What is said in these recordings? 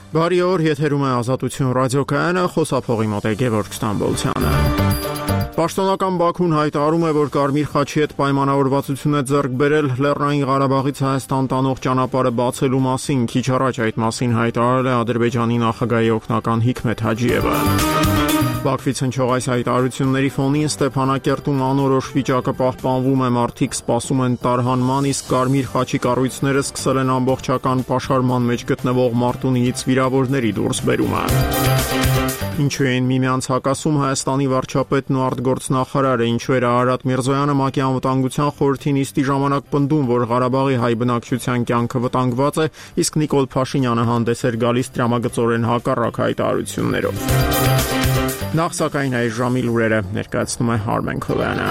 Բարի օր, եթերում է Ազատություն ռադիոկայանը, խոսափողի մոտ է Գևորգ Ստամբոլցյանը։ Պաշտոնական Բաքուն հայտարարում է, որ Կարմիր խաչի հետ պայմանավորվածություն է ձեռք բերել Լեռնային Ղարաբաղից Հայաստան տանող ճանապարհը բացելու մասին։ Քիչ առաջ այդ մասին հայտարարել է Ադրբեջանի նախագահի օգնական Հիկմեթ Հաջիևը։ Բաքվից հնչող այս հայտարարությունների ֆոնին Ստեփանակերտում անորոշ վիճակը պահպանվում է, մարդիկ սպասում են տարհանման, իսկ Կարմիր խաչի կառույցները սկսել են ամբողջական պաշարման մեջ գտնվող Մարտունիից վիրավորների դուրսբերումը։ Ինչու են միմյանց հակասում Հայաստանի վարչապետն ու արտգործնախարարը, ինչու էր Արարատ Միրզոյանը ՄԱԿ-ի անվտանգության խորհրդի նիստի ժամանակ պնդում, որ Ղարաբաղի հայ բնակչության կյանքը վտանգված է, իսկ Նիկոլ Փաշինյանը հանդես էր գալիս տրամագծորեն հակառակ հայտարարություններով։ Նախ սակայն այս ժամի լուրերը ներկայացնում է Արմեն Քովյանը։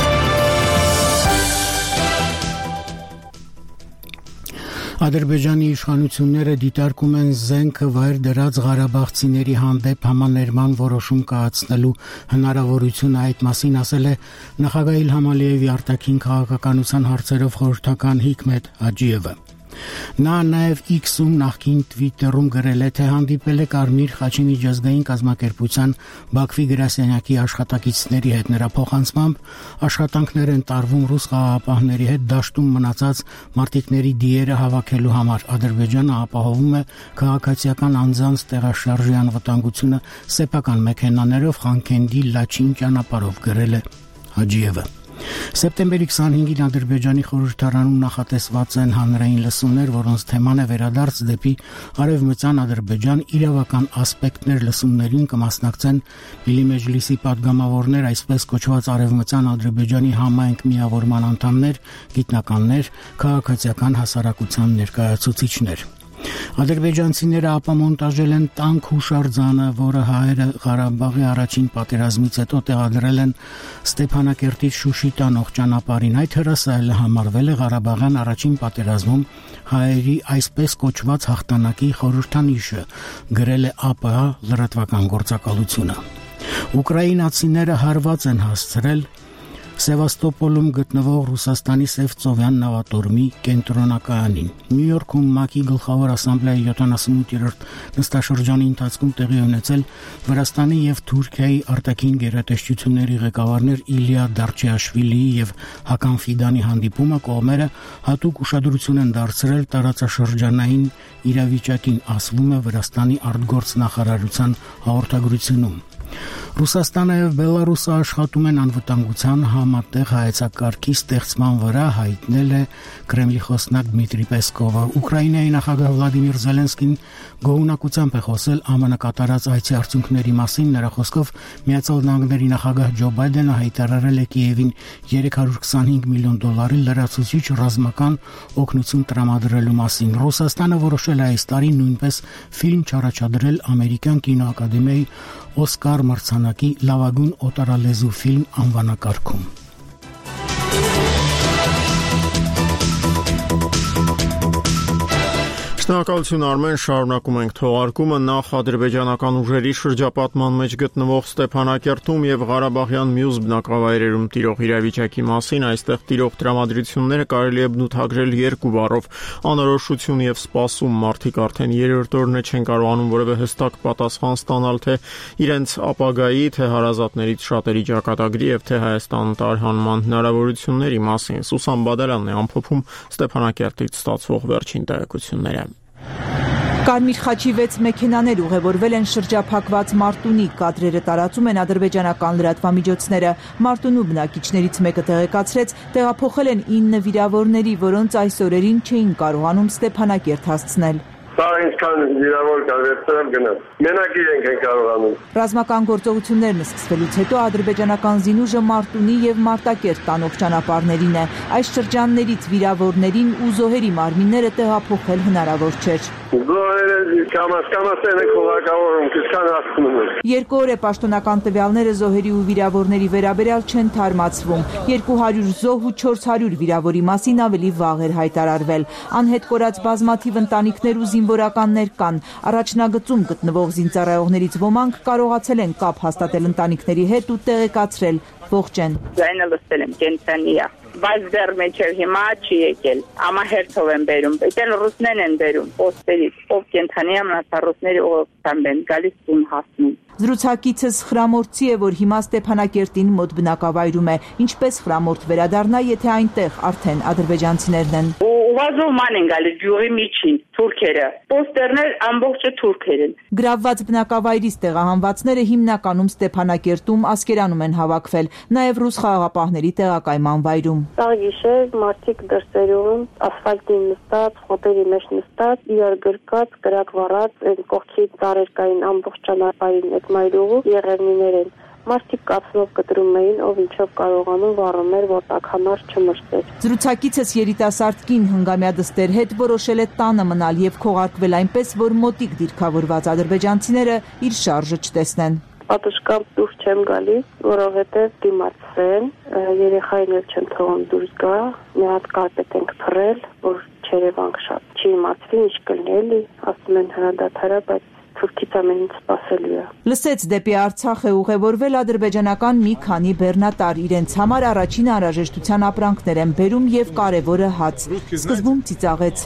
Ադրբեջանի իշխանությունները դիտարկում են զենքը վայր դրած ղարաբաղցիների հանդեպ համաներման որոշում կայացնելու հնարավորությունը, այդ մասին ասել է նախագահ Իլհամ Ալիևի արտաքին քաղաքականության հարցերով խորհրդական Հիկմեթ Հաջիևը։ Նա նաև X-ում նախկին Twitter-ում գրել է, թե հանդիպել է Կարմիր խաչի միջազգային կազմակերպության Բաքվի գրասենյակի աշխատակիցների հետ։ Նրա փոխանցմամբ աշխատանքներ են տարվում ռուս խաղաղապահների հետ դաշտում մնացած մարտիկների դիերը հավաքելու համար։ Ադրբեջանը ապահովում է քաղաքացիական անձանց տեղաշարժի անվտանգությունը սեփական մեքենաներով Խանքենդի Լաչին ճանապարհով, գրել է Հաջիևը։ Սեպտեմբերի 25-ին Ադրբեջանի խորհրդարանում նախատեսված են հանրային լսումներ, որոնց թեման է վերադարձ դեպի Արևմտյան Ադրբեջան, իրավական ասպեկտներ լսումներին կմասնակցեն Միլի Մեջլիսի падգամավորներ, այսպես կոչված Արևմտյան Ադրբեջանի համայնք միավորման անդամներ, գիտնականներ, քաղաքացիական հասարակության ներկայացուցիչներ։ Ադրբեջանցիները ապամոնտաժել են տանկ հուշարձանը, որը հայերը Ղարաբաղի առաջին պատերազմից հետո տեղադրել են Ստեփանակերտից Շուշի տանող ճանապարհին։ Այդ հրասայլը համարվել է Ղարաբաղյան առաջին պատերազմում հայերի այսպես կոչված հաղթանակի խորհրդանիշը, գրել է ԱՊՀ լրատվական գործակալությունը։ Ուկրաինացիները հարված են հասցրել Սևաստոպոլում գտնվող Ռուսաստանի Սևծովյան նավատորմի կենտրոնակայանին։ Նյու Յորքում ՄԱԿ-ի գլխավոր ասամբլեայի 78-րդ նստաշրջանի ընթացքում տեղի ունեցել Վրաստանի եւ Թուրքիայի արտաքին գերատեսչությունների ղեկավարներ Իլիա Դարչեաշվիլիի եւ Հական Ֆիդանի հանդիպումը կողմերը հատուկ ուշադրություն են դարձրել տարածաշրջանային իրավիճակին, ասվում է Վրաստանի արտգործնախարարության հաղորդագրությունում։ Ռուսաստանը եւ Բելարուսը աշխատում են անվտանգության համատեղ հայեցակարգի ստեղծման վրա, հայտնել է Կրեմլի խոսնակ Դմիտրի Պեսկովը։ Ուկրաինայի նախագահ Վլադիմիր Զելենսկին գոհունակությամբ է խոսել ԱՄՆ կատարած այցի արդյունքների մասին։ Նրա խոսքով Միացյալ Նահանգների նախագահ Ջո Բայդենը հայտարարել է Կիևին $325 միլիոն լրացուցիչ ռազմական օգնություն տրամադրելու մասին։ Ռուսաստանը որոշել է այս տարի նույնպես ֆիլմ չառաջադրել ամերիկյան կինոակադեմիայի Օսկար մրցանակի լավագույն օտարալեզու ֆիլմ անվանակարգում։ Շնորհակալություն Արմեն, շարունակում ենք թողարկումը։ Նախ ադրբեջանական ուժերի շրջապատման մեջ գտնվող Ստեփանակերտում եւ Ղարաբաղյան մյուս բնակավայրերում տիրող իրավիճակի մասին, այստեղ տիրող տրամադրությունները կարելի է բնութագրել երկու բառով՝ անորոշություն եւ սպասում։ Մարդիկ արդեն երրորդ օրն չեն կարողանում որևէ հստակ պատասխան ստանալ թե իրենց ապագայի, թե հարազատներից շատերի ճակատագրի եւ թե Հայաստան տարհանման հնարավորությունների մասին։ Սուսան Բադալյանն է ամփոփում Ստեփանակերտից ստացվող վերջին տեղեկությունները։ Կարմիր խաչի 6 մեքենաներ ուղևորվել են շրջափակված Մարտունի, կադրերը տարածում են ադրբեջանական լրատվամիջոցները։ Մարտունու բնակիչներից մեկը տեղեկացրեց, տեղափոխել են 9 վիրավորների, որոնց այս օրերին չէին կարողանում Ստեփանակերտ հասցնել։ Սա ինչքան վիրավոր կա, վերցրել գնալ։ Մենակ իրենք են կարողանում։ Ռազմական գործողություններն սկսվելուց հետո ադրբեջանական զինուժը Մարտունի եւ Մարտակերտ տանող ճանապարհներին է։ Այս շրջաններից վիրավորներին ու զոհերի մարմինները տեղափոխել հնարավոր չէր։ Զոհերը կամաց են խորակավորում, քիչքան հասցնում են։ 2 օր է պաշտոնական տվյալները զոհերի ու վիրավորների վերաբերյալ չեն թարմացվում։ 200 զոհ ու 400 վիրավորի մասին ավելի վաղ էր հայտարարվել։ Անհետ կորած բազմաթիվ ընտանիքներ ու զինվորականներ կան։ Առաջնագծում գտնվող զինծառայողներից ոմանք կարողացել են կապ հաստատել ընտանիքների հետ ու տեղեկացրել ողջ են։ Ձայնը լսել եմ, կենցանի է։ բայց դեռ մեջև հիմա չի եկել։ Ամահերթով են բերում, այդել ռուսներն են բերում պոստերից, ով կենթանի ամնացա ռուսների օգտան են գալիս տուն հասնում։ Զրուցակիցս խրամորձի է, որ հիմա Ստեփանակերտին մոտ բնակավայրում է, ինչպես խրամորդ վերադառնա, եթե այնտեղ արդեն ադրբեջանցիներն են։ Ուղազոհման են գալիս յուղի միջին թուրքերը, պոստերներ ամբողջը թուրքեր են։ Գրավված բնակավայրից տեղահանվածները հիմնականում Ստեփանակերտում, Ասկերանում են հավաքվել, նաև ռուս խաղաղապահների տեղակայման վայրում։ Գիշեր մարդիկ դրսերում, ասֆալտին նստած, խոտերի մեջ նստած, իրար գրկած, կրակ վառած, այն կողքի ծառեր կային ամբողջ ճանապարհին այդ մայրուղու եղերնիներ են։ Մարդիկ կացնով կտրում էին, ով ինչով կարողանում վառում էր, որ տաքանար չմրսեր։ Զրուցակիցս երիտասարդ կին հնգամյա դստեր հետ որոշել է տանը մնալ եւ քողարկվել այնպես, որ մոտիկ դիրքավորված ադրբեջանցիները իր շարժը չտեսնեն։ Պատշգամբ դուրս չեմ գալիս, որովհետև դիմացեն, երեխային էլ չեմ թողում դուրս գա, մի հատ կարպետ ենք փռել, որ չերևանք շատ չի իմացվի ինչ կլինի, ասում են հրադադարա, բայց թուրքից ամեն ինչ սպասելու է։ Լսեց դեպի Արցախ է ուղևորվել ադրբեջանական մի քանի բեռնատար, իրենց համար առաջին անհրաժեշտության ապրանքներ են բերում եւ կարեւորը հաց։ Սկզբում ծիծաղեց։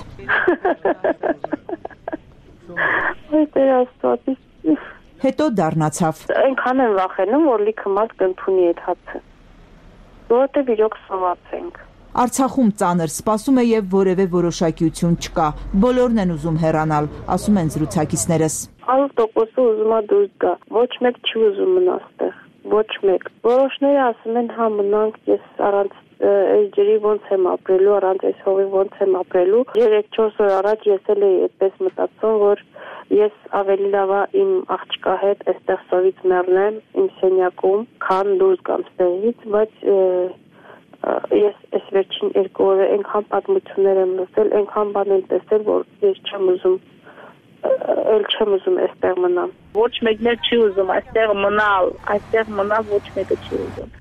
Հետո դառնացավ։ Այնքան են վախենում, որ լիքը մարդ կընդունի այդ հացը։ Որովհետև իրոք սոված ենք։ Արցախում ծանր սպասում է եւ որևէ որոշակիություն չկա։ Բոլորն են ուզում հեռանալ, ասում են զրուցակիցներս։ 100% ուզում է դուրս գա։ Ոչ մեկ չի ուզում մնալ այդտեղ։ Ոչ մեկ։ Որոշները ասում են հա մնանք, ես առանց այս ջրի ոնց եմ ապրելու, առանց այս հողի ոնց եմ ապրելու։ 3-4 օր առաջ ես էլ էի այդպես մտածում, որ ես ավելի լավ է իմ աղջկա հետ այստեղ սովից մեռնեմ իմ սենյակում, քան դուրս գամ ստեղից, բայց ես այս վերջին 2 օրը այնքան պատմություններ եմ լսել, այնքան բան եմ տեսել, որ ես չեմ ուզում այստեղ մնամ։ Ոչ մեկն էլ չի ուզում այստեղ մնալ ոչ մեկը չի ուզում։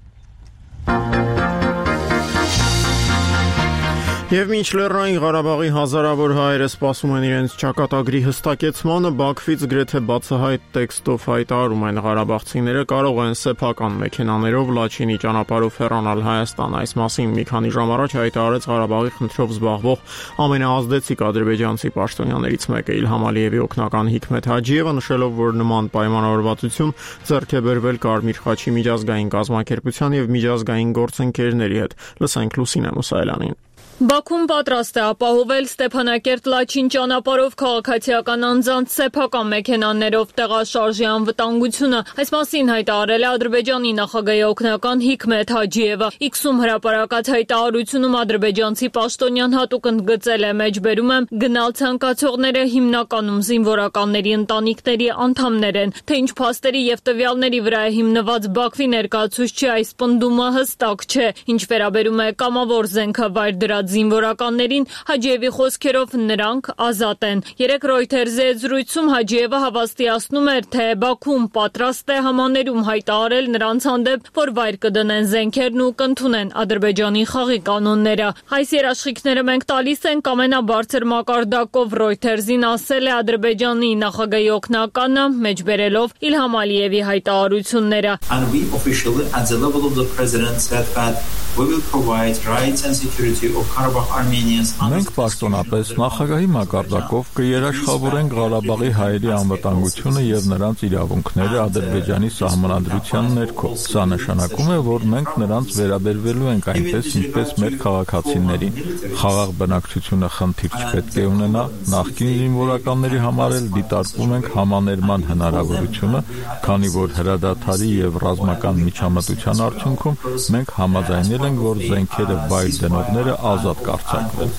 Եվ մինչ Լեռնային Ղարաբաղի հազարավոր հայերը սպասում են իրենց ճակատագրի հստակեցմանը, Բաքվից գրեթե բացահայտ տեքստով հայտարարում են ղարաբաղցիները կարող են սեփական մեքենաներով Լաչինի ճանապարհով հեռանալ Հայաստան։ Այս մասին մի քանի ժամ առաջ հայտարարեց Ղարաբաղի խնդրով զբաղվող ամենաազդեցիկ ադրբեջանցի պաշտոնյաներից մեկը Իլհամ Ալիևի օգնական Հիկմետ Հաջիևը, նշելով, որ նման պայմանավորվածություն ձեռք է բերվել Կարմիր խաչի միջազգային կազմակերպության եւ միջազգային գործընկերների հետ։ Լսենք Լուսինե Մուսայելյանին։ Բաքուն պատրաստ է ապահովել Ստեփանակերտ-Լաչին ճանապարհով քաղաքացիական անձանց սեփական մեքենաներով տեղաշարժի անվտանգությունը։ Այս մասին հայտարարել է Ադրբեջանի նախագահի օգնական Հիկմետ Հաջիևը։ X-ում հրապարակած հայտարարությունում ադրբեջանցի պաշտոնյան հատուկ ընդգծել է, մեջբերում եմ, գնալ ցանկացողները հիմնականում զինվորականների ընտանիքների անդամներ են, թե ինչ փաստերի եւ տվյալների վրա է հիմնված Բաքվի ներկայացուցչի այս պնդումը հստակ չէ։ Ինչ վերաբերում է կամավոր զենքը վայր դրած զինվորականներին, Հաջիևի խոսքերով նրանք ազատ են։ Երեկ Reuters-ի հետ զրույցում Հաջիևը հավաստիացնում էր, թե Բաքուն պատրաստ է համաներում հայտարարել նրանց հանդեպ, որ վայր կդնեն զենքերն ու կընդունեն Ադրբեջանի խաղի կանոնները։ Այս երաշխիքները մենք տալիս ենք ամենաբարձր մակարդակով, Reuters-ին ասել է Ադրբեջանի նախագահի օգնականը, մեջբերելով Իլհամ Ալիևի հայտարարությունները։ Մենք պաշտոնապես նախագահի մակարդակով կերաշխավորենք Ղարաբաղի հայերի անվտանգությունը եւ նրանց իրավունքները Ադրբեջանի սահմանադրության ներքո։ Սա նշանակում է, որ մենք նրանց վերաբերվելու ենք այնպես, ինչպես մեր քաղաքացիներին։ Խաղաղ բնակչությունը խնդիր չպետք է ունենա, նախկին զինվորականների համար էլ դիտարկում ենք համաներման հնարավորությունը, քանի որ հրադադարի եւ ռազմական միջամտության արդյունքում մենք համաձայնել ենք, որ զենքերը վայր դնողները ազատ կարձակվեն։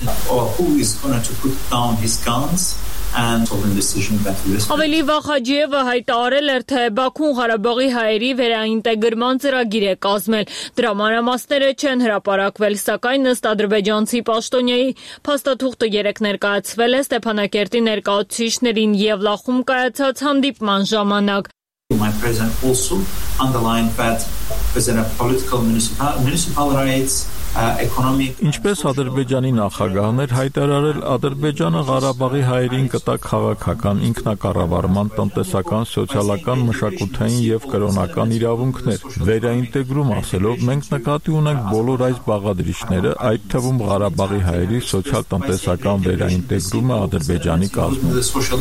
Ավելի վաղ Հաջիևը հայտարարել էր, թե Բաքուն Ղարաբաղի հայերի վերաինտեգրման ծրագիր է կազմել։ Դրա մանրամասները չեն հրապարակվել, սակայն ըստ ադրբեջանցի պաշտոնյայի փաստաթուղթը երեկ ներկայացվել է Ստեփանակերտի ներկայացուցիչներին եւ Լախում կայացած հանդիպման ժամանակ։ My president also underlined that within a political municipal rights Ինչպես Ադրբեջանի նախագահն էր հայտարարել, Ադրբեջանը Ղարաբաղի հայերին կտա քաղաքական, ինքնակառավարման, տնտեսական, սոցիալական, մշակութային եւ կրոնական իրավունքներ։ Վերաինտեգրում ասելով, մենք նկատի ունենք բոլոր այս բաղադրիչները, այդ թվում Ղարաբաղի հայերի սոցիալ-տնտեսական վերաինտեգրումը Ադրբեջանի կազմում։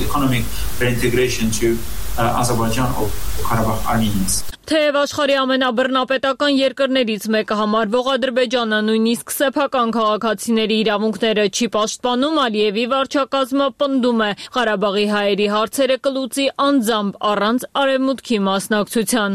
Թեև աշխարհի ամենաբռնապետական երկրներից մեկը համարվող Ադրբեջանը նույնիսկ սեփական քաղաքացիների իրավունքները չի պաշտպանում, Ալիևի վարչակազմը պնդում է Ղարաբաղի հայերի հարցերը կլուծի անձամբ առանց Արևմուտքի մասնակցության։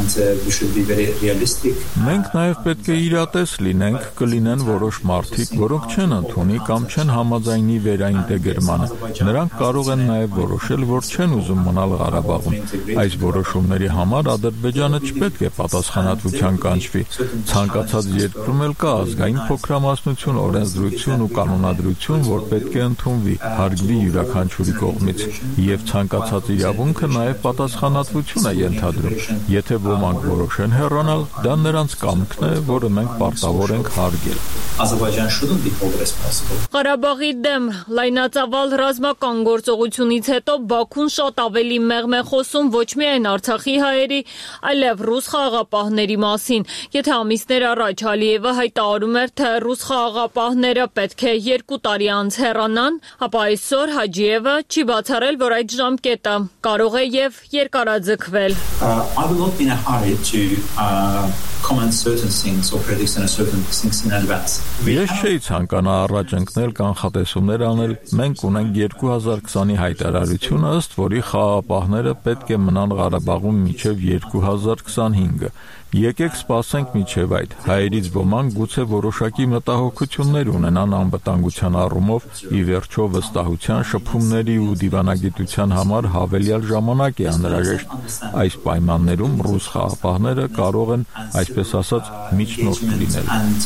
Մենք նաև պետք է իրատես լինենք, կլինեն որոշ մարդիկ, որոնք չեն ընդունի կամ չեն համաձայնի վերաինտեգրմանը։ Նրանք կարող են նաև որոշել, որ չեն ուզում մնալ Ղարաբաղում։ Այս որոշումների համար Ադրբեջանը չպետք է պատասխանատվության կանչվի։ Ցանկացած երկրում էլ կա ազգային փոքրամասնություն, օրենսդրություն ու կանոնադրություն, որ պետք է ընդունվի, հարգվի յուրաքանչյուրի կողմից։ Եվ ցանկացած իրավունքը նաև պատասխանատվություն է ենթադրում։ Եթե ոմանք որոշեն հեռանալ, դա նրանց կամքն է, որը մենք պարտավոր ենք հարգել։ Ղարաբաղի դեմ լայնածավալ ռազմական գործողությունից հետո Բաքուն շատ ավելի մեղմ է խոսում ոչ միայն Արցախի հայերի, այլև ռուս խաղաղապահների մասին։ Եթե ամիսներ առաջ Ալիևը հայտարարում էր, թե ռուս խաղաղապահները պետք է 2 տարի անց հեռանան, ապա այսօր Հաջիևը չի բացառել, որ այդ ժամկետը կարող է եւ երկարաձգվել։ Ես չէի ցանկանա առաջ ընկնել կանխատեսումներ անել, մենք ունենք 2020-ի հայտարարությունը, ըստ որի խաղաղապահները պետք է մնան Ղարաբաղում մինչև 2025-ը։ Եկեք սպասենք մինչև այդ։ Հայերից ոմանք գուցե որոշակի մտահոգություններ ունենան անվտանգության առումով, ի վերջո վստահության, շփումների ու դիվանագիտության համար հավելյալ ժամանակ է անհրաժեշտ։ Այս պայմաններում ռուս խաղաղապահները կարող են, այսպես ասած, միջնորդ լինել։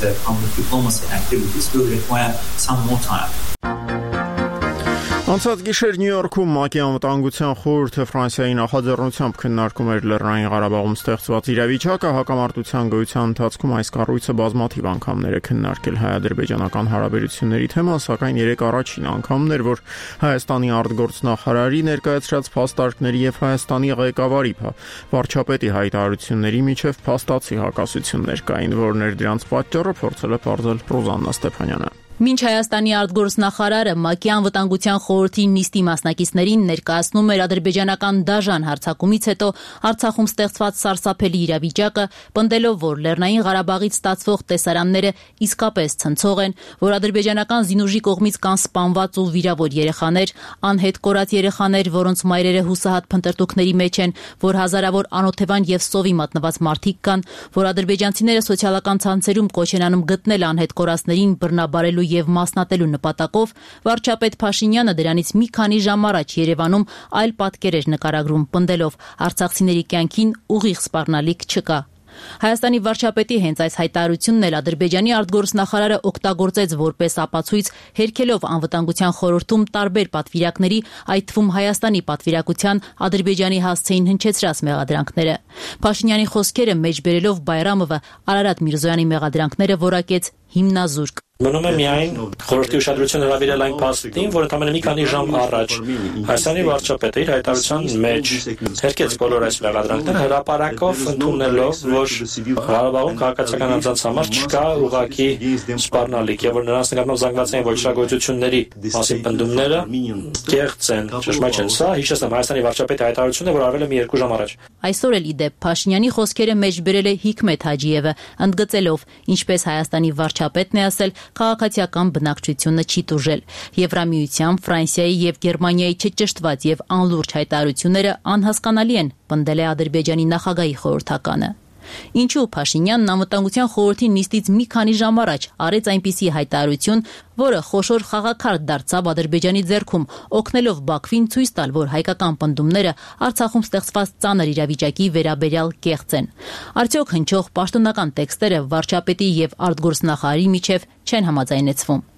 Անցած գիշեր Նյու Յորքում ՄԱԿ-ի անվտանգության խորհուրդը Ֆրանսիայի նախաձեռնությամբ քննարկում էր Լեռնային Ղարաբաղում ստեղծված իրավիճակը, հակամարտության գոյության ընթացքում այս կառույցը բազմաթիվ անգամներ է քննարկել հայ-ադրբեջանական հարաբերությունների թեման, սակայն երեք առաջին անգամն էր, որ Հայաստանի արտգործնախարարի ներկայացրած փաստարկների եւ Հայաստանի ղեկավարի վարչապետի հայտարարությունների միջև փաստացի հակասություններ կային, որներ դրանց պատճառը փորձել է պարզել Ռոզաննա Ստեփանյանը։ Մինչ Հայաստանի արտգործնախարարը ՄԱԿ-ի անվտանգության խորհրդի նիստի մասնակիցներին ներկայացնում էր ադրբեջանական դաժան հարձակումից հետո Արցախում ստեղծված սարսափելի իրավիճակը, պնդելով, որ Լեռնային Ղարաբաղից ստացվող տեսարանները իսկապես ցնցող են, որ ադրբեջանական զինուժի կողմից կան սպանված ու վիրավոր երեխաներ, անհետ կորած երեխաներ, որոնց մայրերը հուսահատ փնտրտուքների մեջ են, որ հազարավոր անօթևան եւ սովի մատնված մարդիկ կան, որ ադրբեջանցիները սոցիալական ցանցերում կոչ են անում գտնել անհետ կորածներին բռնաբարելու եւ մասնատելու նպատակով, վարչապետ Փաշինյանը դրանից մի քանի ժամ առաջ Երևանում այլ պատկեր էր նկարագրում, պնդելով արցախցիների կյանքին ուղիղ սպառնալիք չկա։ Հայաստանի վարչապետի հենց այս հայտարարությունն էլ Ադրբեջանի արտգործնախարարը օգտագործեց որպես ապացույց, հերքելով անվտանգության խորհրդում տարբեր պատվիրակների, այդ թվում Հայաստանի պատվիրակության Ադրբեջանի հասցեին հնչեցրած մեղադրանքները։ Փաշինյանի խոսքերը մեջ բերելով Բայրամովը Արարատ Միրզոյանի մեղադրանքները որակեց հիմնազուրկ։ Մնում է միայն խորհրդի ուշադրությունը հրավիրել այն փաստին, որ ընդամենը մի քանի ժամ առաջ Հայաստանի վարչապետը իր հայտարարության մեջ հերքեց բոլոր այս մեղադրանքները հրապարակով ընդունելով, որ Ղարաբաղում քաղաքացիական անձանց համար չկա ուղղակի սպառնալիք եւ որ նրանց նկատմամբ զանգվածային ոչռագործությունների մասին պնդումները կեղծ են, ճշմարիտ չեն։ Սա հիշեցնեմ Հայաստանի վարչապետի հայտարարությունը, որ արվել է մի 2 ժամ առաջ։ Այսօր էլ իդեպ Փաշինյանի խոսքերը մեջ բերել է Հիկմետ Հաջիևը, ընդգծելով, ինչպես Հայաստանի վարչապետն է ասել, քաղաքացիական բնակչությունը չի տուժել։ Եվրամիության, Ֆրանսիայի եւ Գերմանիայի չճշտված եւ անլուրջ հայտարարությունները անհասկանալի են, պնդել է Ադրբեջանի նախագահի խորհրդականը։ Ինչու Փաշինյանն անվտանգության խորհրդի նիստից մի քանի ժամ առաջ արեց այնպիսի հայտարարություն, որը խոշոր խաղաքարտ դարձավ Ադրբեջանի ձեռքում, օգնելով Բաքվին ցույց տալ, որ հայկական պնդումները Արցախում ստեղծված ծանր իրավիճակի վերաբերյալ կեղծ են։ Արդյոք հնչող պաշտոնական տեքստերը վարչապետի եւ արտգործնախարարի միջև չեն համաձայնեցվում։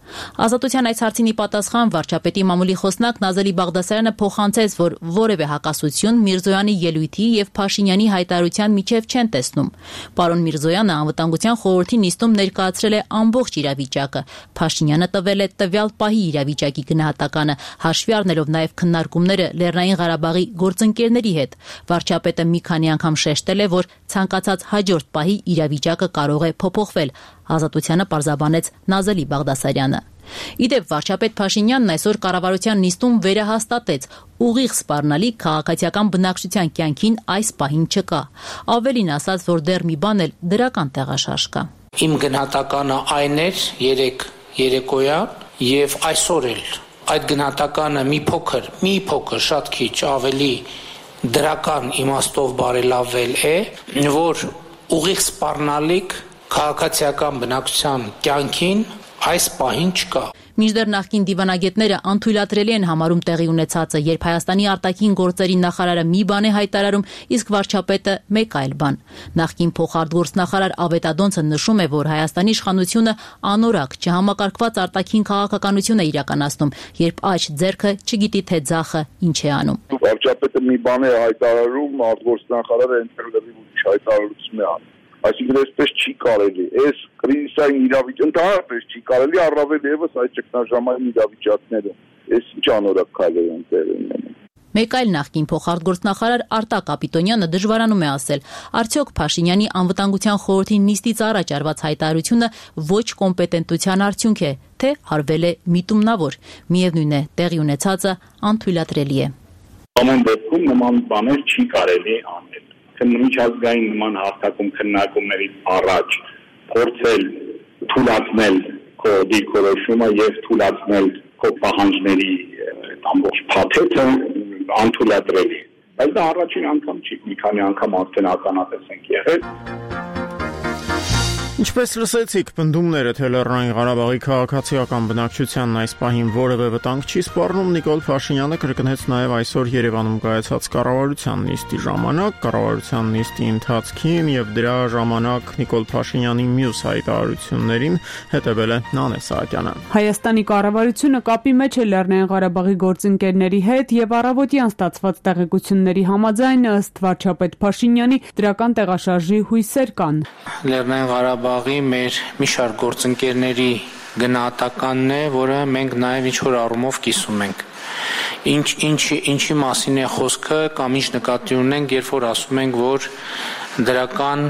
Ազատության այս հարցին ի պատասխան վարչապետի մամուլի խոսնակ Նազելի Բաղդասարյանը փոխանցեց, որ որևէ հակասություն Միրզոյանի ելույթի եւ Փաշինյանի հայտարարության միջև չեն տեսնում։ Պարոն Միրզոյանը անվտանգության խորհրդի նիստում ներկայացրել է ամբողջ իրավիճակը։ Փաշինյանը տվել է տվյալ պահի իրավիճակի գնահատականը, հաշվի առնելով նաեւ քննարկումները Լեռնային Ղարաբաղի գործընկերների հետ։ Վարչապետը մի քանի անգամ շեշտել է, որ ցանկացած հաջորդ պահի իրավիճակը կարող է փոփոխվել։ Ազատությանը պարզաբանեց Նազելի Բաղդասարյանը։ Իդեպ վարչապետ Փաշինյանն այսօր կառավարության նիստում վերահաստատեց ուղիղ սպառնալիք քաղաքացիական բնակչության կյանքին այս պահին չկա։ Ավելին ասաց, որ դեռ մի բան էլ դրական տեղաշարժ կա։ Իմ գնահատականը այն էր երեկոյան եւ այսօր էլ այդ գնահատականը մի փոքր շատ քիչ ավելի դրական իմաստով բարելավել է, որ ուղիղ սպառնալիք քաղաքացիական բնակչության կյանքին այս պահին չկա։ Մինչդեռ նախկին դիվանագետները անթույլատրելի են համարում տեղի ունեցածը, երբ Հայաստանի արտաքին գործերի նախարարը մի բան է հայտարարում, իսկ վարչապետը մեկ այլ բան։ Նախկին փոխարտգործնախարար Ավետադոնցը նշում է, որ Հայաստանի իշխանությունը անորակ չհամակարգված արտաքին քաղաքականություն է իրականացնում, երբ աջ ձեռքը չգիտի թե ձախը ինչ է անում։ Վարչապետը մի բան է հայտարարում, արտգործնախարարը ընդհանրապես ուրիշ հայտարարություն է անում։ Այսինքն այսպես չի կարելի, այս կրիզիսային իրավիճակը ընդհանրապես չի կարելի, առավել ևս այդ ճգնաժամային իրավիճակներում։ Այս ինչ անորակ քայլեր են տեղի ունենում։ Մեկ այլ նախկին փոխարտգործնախարար Արտակ Կապիտոնյանը դժվարանում է ասել, արդյոք Փաշինյանի անվտանգության խորհրդի նիստից առաջ արված հայտարարությունը ոչ կոմպետենտության արդյունք է, թե արվել է միտումնավոր։ Միևնույն է, տեղի ունեցածը անթույլատրելի է։ Ամեն դեպքում նման բաներ չի կարելի անել։ Միջազգային նման հաստատում քննարկումներից առաջ փորձել թույլատնել քո դիրքորոշումը եւ թույլատնել քո պահանջների ամբողջ փաթեթը անթույլատրելի։ Բայց դա առաջին անգամ չի, մի քանի անգամ արդեն ականատես ենք եղել։ Ինչպես լսեցիք, պնդումները, թե Լեռնային Ղարաբաղի քաղաքացիական բնակչությանն այս պահին որևէ վտանգ չի սպառնում, Նիկոլ Փաշինյանը կրկնեց նաև այսօր Երևանում կայացած կառավարության նիստի ժամանակ, կառավարության նիստի ընթացքին եւ դրա ժամանակ Նիկոլ Փաշինյանի մյուս հայտարարություններին հետևել է Նանե Սահակյանը։ Հայաստանի կառավարությունը կապի մեջ է Լեռնային Ղարաբաղի գործընկերների հետ եւ առավոտյան ստացված տեղեկությունների համաձայն ըստ վարչապետ Փաշինյանի դրական տեղաշարժի հույսեր կան։ Լեռնային Ղարաբաղի մեր մի շարք գործընկերների գնահատականն է, որը մենք նաև ինչ-որ առումով կիսում ենք։ Ինչի մասին է խոսքը կամ ինչ նկատի ունենք, երբ որ ասում ենք, որ դրական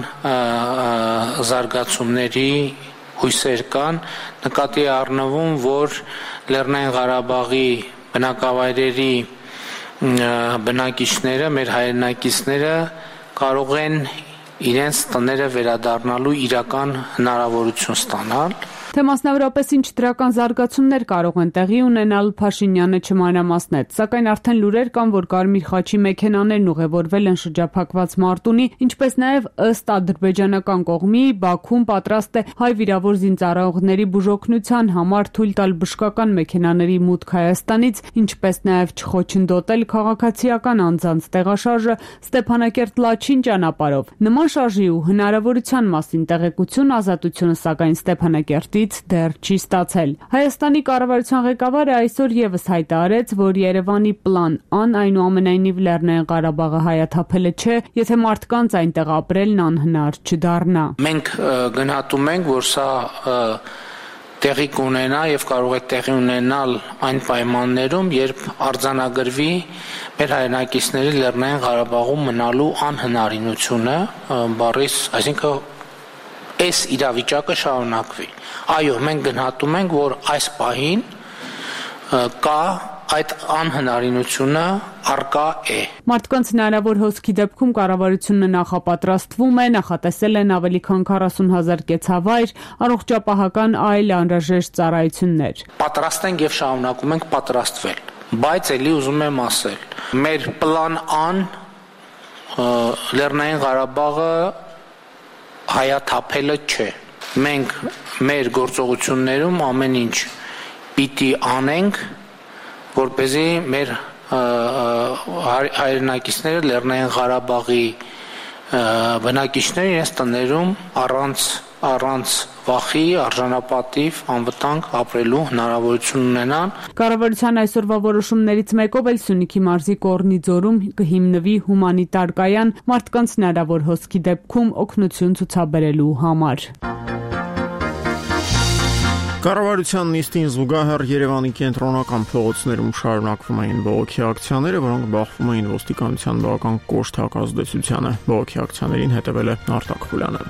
զարգացումների հույսեր կան, նկատի է առնվում, որ Լեռնային Ղարաբաղի բնակավայրերի բնակիչները, մեր հայրենակիցները կարող են իրենց տները վերադառնալու իրական հնարավորություն ստանալ։ Թե մասնավորապես ինչ դրական զարգացումներ կարող են տեղի ունենալ, Փաշինյանը չմանրամասնեց, սակայն արդեն լուրեր կան, որ Կարմիր խաչի մեքենաներն ուղևորվել են շրջափակված Մարտունի, ինչպես նաև ըստ ադրբեջանական կողմի Բաքուն պատրաստ է հայ վիրավոր զինծառայողների բուժօգնության համար թույլ տալ բժշկական մեքենաների մուտք Հայաստանից, ինչպես նաև չխոչընդոտել քաղաքացիական անձանց տեղաշարժը Ստեփանակերտ Լաչին ճանապարհով։ Նման շարժի ու հնարավորության մասին տեղեկություն Ազատությունը սակայն Ստեփանակերտի դեռ չի ստացել։ Հայաստանի կառավարության ղեկավարը այսօր եւս հայտարարեց, որ Երևանի պլան Ան այնուամենայնիվ Լեռնային Ղարաբաղը հայաթափելը չէ, եթե մարդկանց այնտեղ ապրելն անհնար չդառնա։ Մենք գնահատում ենք, որ սա տեղի կունենա եւ կարող է տեղի ունենալ այն պայմաններում, երբ արձանագրվի մեր հայրենակիցների Լեռնային Ղարաբաղում մնալու անհնարինությունը, այսինքն այս իրավիճակը շարունակվի։ Այո, մենք գնահատում ենք, որ այս պահին կա այդ անհնարինությունը առկա է։ Մարդկանց հնարավոր հոսքի դեպքում կառավարությունը նախապատրաստվում է, նախատեսել են ավելի քան 40,000 կեցավայր, առողջապահական այլ անհրաժեշտ ծառայություններ։ Պատրաստ ենք եւ շարունակում ենք պատրաստվել, բայց ելի ուզում եմ ասել, մեր պլան Ան Լեռնային Ղարաբաղը հայաթափելը չէ։ Մենք մեր գործողություններում ամեն ինչ պիտի անենք, որպեսզի մեր հայրենակիցները Լեռնային Ղարաբաղի բնակիչները իրենց տներում առանց առանց վախի, արժանապատիվ, անվտանգ ապրելու հնարավորություն ունենան։ Կառավարության այսօրվա որոշումներից մեկով էլ Սյունիքի մարզի Կոռնի ձորում կհիմնվի հումանիտար կայան մարդկանց հնարավոր հոսքի դեպքում օգնություն ցուցաբերելու համար։ Կառավարության նիստին զուգահեռ Երևանի կենտրոնական փողոցներում շարունակվում էին բողոքի ակցիաները, որոնք բախվում էին ոստիկանության բավական կոշտ հակազդեցությանը։ Բողոքի ակցիաներին հետևել է Արտակ Խուլյանը։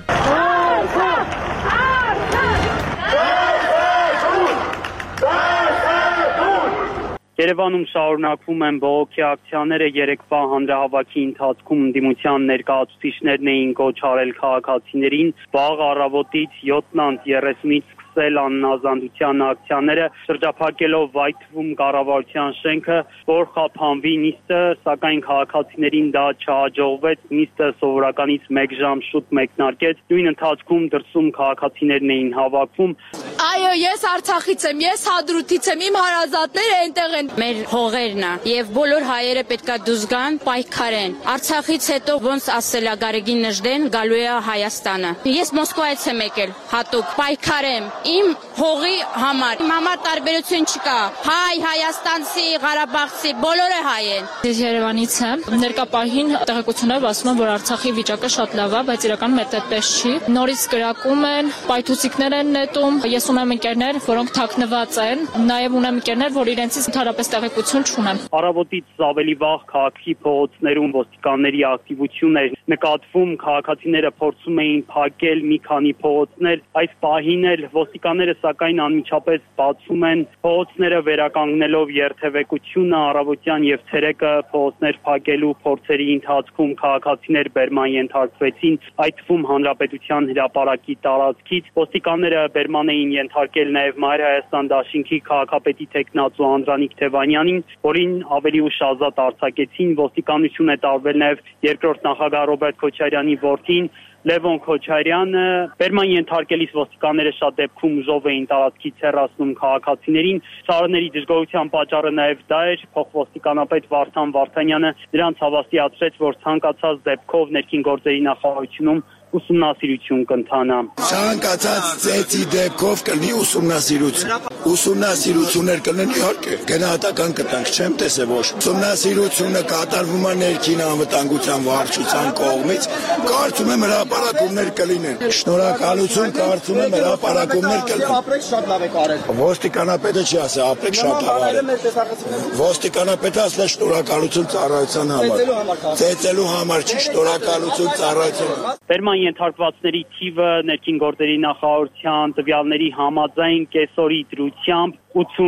Երևանում շարունակվում են բողոքի ակցիաները, երեկվա հանրահավաքի ընթացքում ընդդիմության ներկայացուցիչներն էին կոչ արել քաղաքացիներին վաղ առավոտից 7:30-ից աննազանդության ակցիաները, շրջափակելով այդ թվում կառավարության շենքը, որ խափանվի նիստը, սակայն քաղաքացիներին դա չհաջողվեց, նիստը սովորականից 1 ժամ շուտ մեկնարկեց, նույն ընթացքում դրսում քաղաքացիներն էին հավաքվում։ Այո, ես Արցախից եմ, ես Հադրութից եմ, իմ հարազատները այնտեղ են։ Մեր հողերն է, եւ բոլոր հայերը պետքա դուրս գան, պայքարեն։ Արցախից հետո ոնց ասել է Գարեգին Նժդեն, գալու է Հայաստանը։ Ես Մոսկվայից եմ եկել, հատուկ պայքարեմ իմ հողի համար։ Իմ համար տարբերություն չկա։ Հայ, հայաստանցի, ղարաբաղցի, բոլորը հայ են։ Ես Երևանից եմ։ Ներկա պահին տեղեկությունով ասում են, որ Արցախի վիճակը շատ լավ է, բայց իրականում այդպես չի։ Նորից կրակում են, պայթուցիկներ են նետում։ Ես ունեմ ընկերներ, որոնք թաքնված են, նաև ունեմ ընկերներ, որ իրենցից ընդհանրապես տեղեկություն չունեն։ Առավոտից ավելի վաղ քաղաքի փողոցներում ոստիկանների ակտիվություն էր նկատվում, քաղաքացիները փորձում էին փակել մի քանի փողոցներ, այս պահին էլ ոստիկանները սակայն անմիջապես բացում են փողոցները վերականգնելով երթևեկությունը առավոտյան եւ ցերեկը փողոցներ փակելու փորձերի ընթացքում քաղաքացիներ բերման ենթարկվեցին, այդ թվում Հանրապետության հրապարակի տարածքից ոստիկանները բերման էին ենթարկել նաև Մայր Հայաստան դաշինքի քաղաքապետի տեխնացու Անդրանիկ Թևանյանին, որին ավելի ուշ ազատ արձակեցին, ոստիկանություն է տարվել նաև երկրորդ նախագահ Ռոբերտ Քոչարյանի որդին Լևոն Քոչարյանը, բերման ենթարկելիս ոստիկանները շատ դեպքում ուժով էին տարածքից հեռացնում քաղաքացիներին, սարների դժգոհության պատճառը նաև դա էր, փոխոստիկանապետ Վարդան Վարդանյանը նրանց հավաստիացրեց, որ ցանկացած դեպքով ներքին գործերի նախարարությունում ուսումնասիրություն կընթանա։ Ցանկացած ծեծի դեպքով կլինի ուսումնասիրություն։ Ուսումնասիրություններ կլինեն իհարկե, գնահատական կտանք չեմ տեսել ոչ։ Ուսումնասիրությունը կատարվում է ներքին անվտանգության վարչության կողմից, կարծում եմ հրապարակումներ կլինեն։ Շնորհակալություն, կարծում եմ հրապարակումներ կլինեն։ Ապրեք շատ լավ եք արել։ Ոստիկանապետը չի ասել, ապրեք շատ լավ արել։ Ոստիկանապետը ասել է շնորհակալություն ծառայության համար։ Ծեծելու համար չի, շնորհակալություն ծառայության։ Ենթարկվածների թիվը ներքին գործերի նախարարության տվյալների համաձայն կեսօրի դրությամբ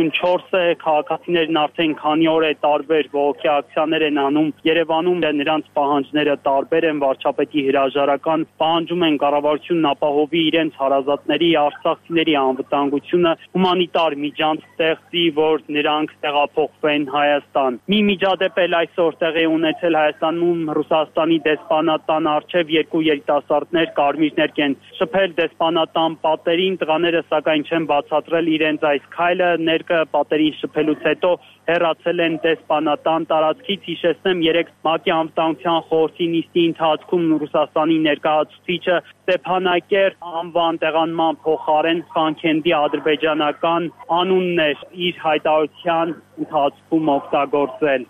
84 է, քաղաքացիներն արդեն քանի օր է տարբեր բողոքի ակցիաներ են անում Երևանում, նրանց պահանջները տարբեր են, վարչապետի հրաժարական պահանջում են կառավարությունն ապահովի իրենց հարազատների, արցախցիների անվտանգությունը, հումանիտար միջանց ստեղծի, որ նրանք տեղափոխվեն Հայաստան։ Մի միջադեպ էլ այսօր տեղի ունեցել Հայաստանում Ռուսաստանի դեսպանատան առջև երկու երիտասարդներ կարմիրներ են շփել դեսպանատան պատերին, տղաները սակայն չեն բացատրել իրենց այս քայլը, ներկը պատերին շփելուց հետո հեռացել են դեսպանատան տարածքից, հիշեցնեմ 3 ՄԱԿ-ի անվտանգության խորհրդի նիստի ընթացքում Ռուսաստանի ներկայացուցիչը Ստեփանակերտ անվան տեղանման փոխարեն Խանքենդի ադրբեջանական անունն էր իր հայտարարության ընթացքում օգտագործել։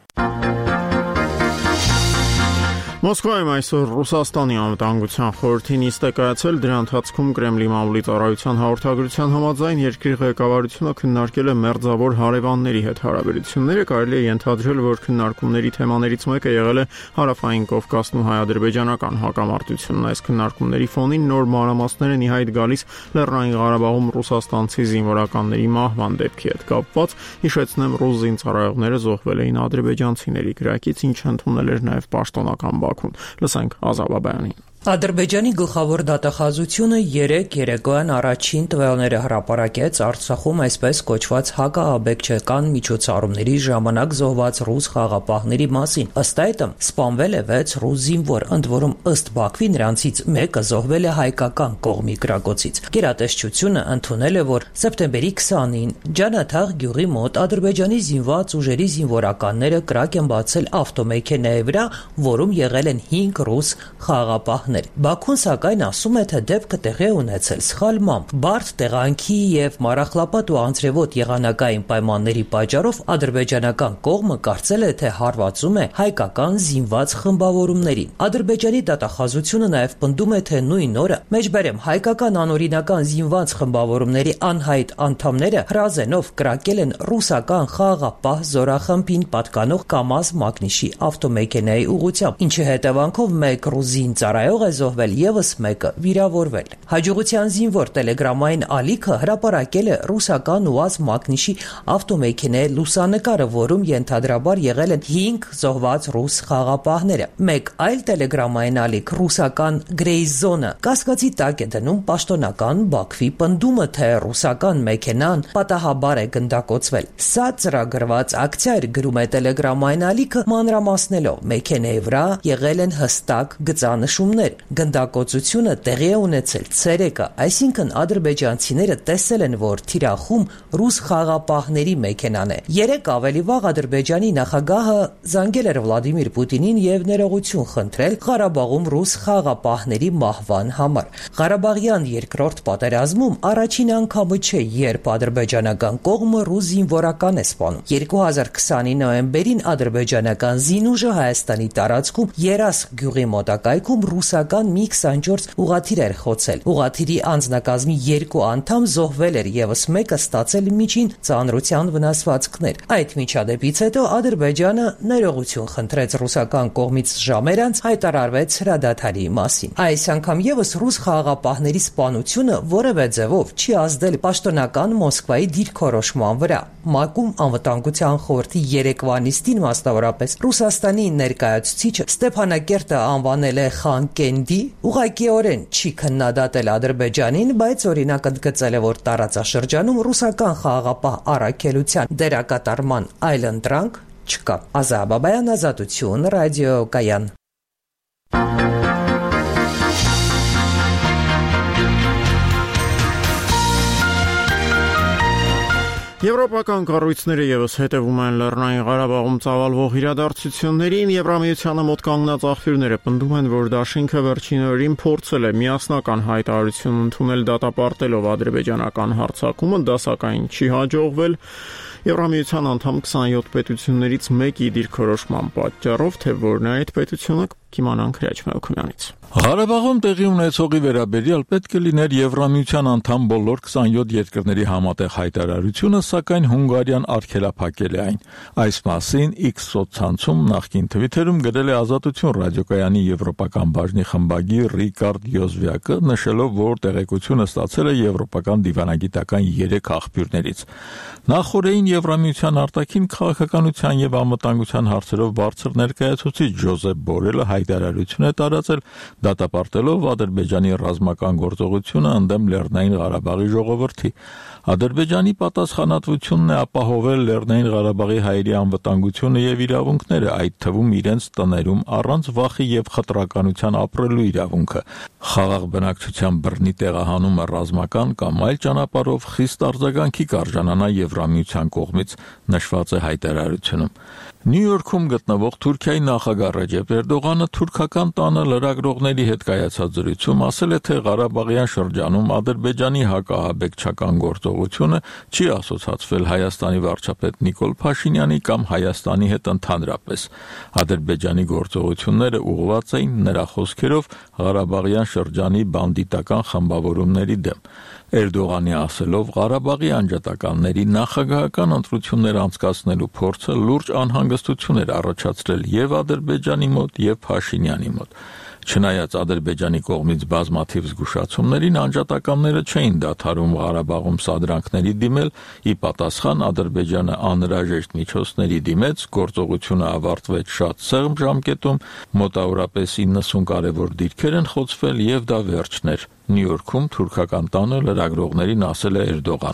Մոսկվայում այսօր Ռուսաստանի անվտանգության խորհրդի նիստ է կայացել, դրա ընթացքում Կրեմլի մամուլի ծառայության հաղորդագրության համաձայն երկրի ղեկավարությունը քննարկել է մերձավոր հարևանների հետ հարաբերությունները, կարելի է ենթադրել, որ քննարկումների թեմաներից մեկը եղել է Հարավային Կովկասն ու հայ-ադրբեջանական հակամարտությունն, այս քննարկումների ֆոնին նոր մանրամասներ են ի հայտ գալիս Լեռնային Ղարաբաղում ռուսաստանցի զինվորականների մահվան դեպքի հետ կապված, հիշեցնեմ, ռուս զինծառայողները զոհվել էին ադրբեջանցիների կրակից, ինչը ընդունել էր նաև պաշտոնական Լսենք Ազավ Բաբայանին։ Ադրբեջանի գլխավոր դատախազությունը 3 երեկոյան առաջին տվյալները հրապարակեց Արցախում այսպես կոչված հակաաբեկչական միջոցառումների ժամանակ զոհված ռուս խաղապահների մասին։ Ըստ այդմ սպանվել է 6 ռուս զինվոր, ընդ որում ըստ Բաքվի նրանցից մեկը զոհվել է հայկական կողմի կրակոցից։ Գերատեսչությունը ընդունել է, որ սեպտեմբերի 20-ին Ջանաթաղ գյուղի մոտ Ադրբեջանի զինված ուժերի զինվորականները կրակ են բացել ավտոմեքենայի վրա, որում եղել են 5 ռուս խաղապահ խաղապահներ։ Բաքուն սակայն ասում է, թե դեպքը տեղի է ունեցել սխալմամբ։ Բարդ տեղանքի եւ մառախլապատ ու անձրևոտ եղանակային պայմանների պատճառով ադրբեջանական կողմը կարծել է, թե հարվածում է հայկական զինված խմբավորումներին։ Ադրբեջանի դատախազությունը նաեւ պնդում է, թե նույն օրը մեջբերեմ հայկական անօրինական զինված խմբավորումների անհայտ անդամները հրազենով կրակել են ռուսական խաղաղապահ զորախմբին պատկանող ԿԱՄԱԶ մագնիշի ավտոմեքենայի ուղղությամբ, ինչի հետևանքով մեկ ռուզին ծառայող է զոհվել, եւս մեկը վիրավորվել։ Հաջողության զինվոր տելեգրամային ալիքը հրապարակել է ռուսական ՈՒԱԶ մագնիշի ավտոմեքենայի լուսանկարը, որում ենթադրաբար եղել են 5 զոհված ռուս խաղաղապահները։ Մեկ այլ տելեգրամային ալիք ռուսական Գրեյզոնը կասկածի տակ է դնում պաշտոնական Բաքվի պնդումը, թե ռուսական մեքենան պատահաբար է գնդակոծվել։ Սա ծրագրված ակցիա էր, գրում է տելեգրամային ալիքը, մանրամասնելով մեքենայի վրա եղել են հստակ գծանշումներ։ Գնդակոծությունը տեղի է ունեցել ցերեկը, այսինքն ադրբեջանցիները տեսել են, որ թիրախում ռուս խաղաղապահների մեքենան է։ Երեկ ավելի վաղ Ադրբեջանի նախագահը զանգել էր Վլադիմիր Պուտինին եւ ներողություն խնդրել Ղարաբաղում ռուս խաղաղապահների մահվան համար։ Ղարաբաղյան երկրորդ պատերազմում առաջին անգամը չէ, երբ ադրբեջանական կողմը ռուս զինվորական է սպանում։ 2020-ի նոյեմբերին ադրբեջանական զինուժը Հայաստանի տարածքում Երասխ գյուղի մոտակայքում ռուսական Mi-24 ուղղաթիռ էր խոցել։ Ուղղաթիռի անձնակազմի 2 անդամ զոհվել էր, եւս մեկը ստացել միջին ծանրության վնասվածքներ։ Այդ միջադեպից հետո Ադրբեջանը ներողություն խնդրեց ռուսական կողմից ժամեր անց հայտարարվեց հրադադարի մասին։ Այս անգամ եւս ռուս խաղաղապահների սպանությունը որևէ ձևով չի ազդել պաշտոնական Մոսկվայի դիրքորոշման վրա։ ՄԱԿ-ում անվտանգության խորհրդի երեկվա նիստին մասնավորապես Ռուսաստանի ներկայացուցիչը Ստեփանակերտը անվանել է Խանկենդի, ուղղակիորեն չի քննադատել Ադրբեջանին, բայց օրինակ ընդգծել է, որ տարածաշրջանում ռուսական խաղաղապահ առաքելության դերակատարման այլընտրանք չկա։ Ազա Բաբայան, Ազատություն, ռադիոկայան։ Եվրոպական կառույցները եւս հետևում են Լեռնային Ղարաբաղում ծավալվող իրադարձություններին։ Եվրամիությանը մոտ կանգնած աղբյուրները պնդում են, որ Դաշինքը վերջին օրերին փորձել է միասնական հայտարարություն ընդունել դատապարտելով ադրբեջանական հարձակումը, դա սակայն չի հաջողվել։ Եվրամիության անդամ 27 պետություններից մեկի դիրքորոշման պատճառով, թե որն է այդ պետությունը, կիմանանք Հրաչ Մելքումյանից։ Ղարաբաղում տեղի ունեցողի վերաբերյալ պետք է լիներ Եվրամիության անդամ բոլոր 27 երկրների համատեղ հայտարարությունը, սակայն Հունգարիան արգելափակել է այն։ Այս մասին X սոցցանցում նախկին Twitter-ում գրել է Ազատություն ռադիոկայանի եվրոպական բաժնի խմբագիր Ռիկարդ Յոզվյակը, նշելով, որ տեղեկությունը ստացել է եվրոպական դիվանագիտական 3 աղբյուրներից։ Նախորդին Եվրամիության արտաքին քաղաքականության եւ անվտանգության հարցերով բարձր ներկայացուցիչ Ջոզեփ Բորելը հայտարարություն է տարածել, դատապարտելով Ադրբեջանի ռազմական գործողությունը ընդդեմ Լեռնային Ղարաբաղի ժողովրդի։ Ադրբեջանի պատասխանատվությունն է ապահովել Լեռնային Ղարաբաղի հայերի անվտանգությունը եւ իրավունքները, այդ թվում իրենց տներում առանց վախի եւ խտրականության ապրելու իրավունքը։ Խաղաղ բնակչության բռնի տեղահանումը ռազմական կամ այլ ճանապարհով խիստ արձագանքի կարժանանա Եվրամիության կողմից, նշված է հայտարարությունում։ Նյու Յորքում գտնվող Թուրքիայի նախագահ Ռեջեփ Էրդողանը թուրքական տանը լրագրողների հետ կայացած զրույցում ասել է, թե Ղարաբաղյան շրջանում Ադրբեջանի հակահաբեկչական գործողությունը չի ասոցացվել Հայաստանի վարչապետ Նիկոլ Փաշինյանի կամ Հայաստանի հետ ընդհանրապես։ Ադրբեջանի գործողությունները ուղղված էին նրա խոսքերով Ղարաբաղյան շրջանի բանդիտական խմբավորումների դեմ։ Էրդողանի ասելով, Ղարաբաղի անջատականների նախագահական ընտրություններ անցկացնելու փորձը լուրջ անհանգստություն էր առաջացրել եւ Ադրբեջանի մոտ, եւ Փաշինյանի մոտ։ Չնայած Ադրբեջանի կողմից բազմաթիվ զգուշացումներին, անջատականները չէին դադարում Ղարաբաղում սադրանքների դիմել, ի պատասխան Ադրբեջանը անհրաժեշտ միջոցների դիմեց, գործողությունը ավարտվեց շատ սեղմ ժամկետում, մոտավորապես 90 կարևոր դիրքեր են խոցվել եւ դա վերջն էր։ Նյու Յորքում թուրքական տանը լրագրողներին ասել է Էրդողանը։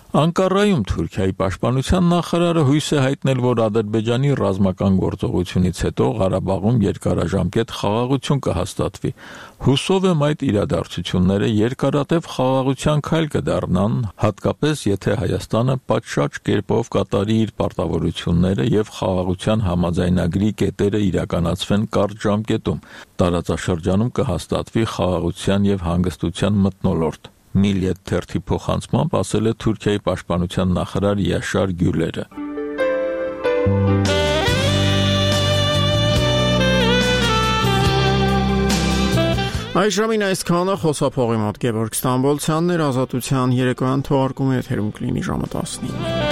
Անկարայում Թուրքիայի պաշտպանության նախարարը հույս է հայտնել, որ Ադրբեջանի ռազմական գործողությունից հետո Ղարաբաղում երկարաժամկետ խաղաղություն կհաստատվի։ Հուսով եմ այդ իրադարձությունները երկարատև խաղաղության քայլ կդառնան, հատկապես եթե Հայաստանը պատշաճ կերպով կատարի իր պարտավորությունները եւ խաղաղության համաձայնագրի կետերը իրականացվեն կարճ ժամկետում։ Տարածաշրջանում կհաստատվի խաղաղության եւ հանգստության մթնոլորտ։ Միլիետ թերթի փոխանցմամբ ասել է Թուրքիայի պաշտպանության նախարար Յաշար Գյուլերը։ Այժմին այսքանը խոսափողի մոտ Գևորգ Ստամբոլցյանն էր, Ազատության երեկոյան թողարկումը եթերում կլինի ժամը 19-ին։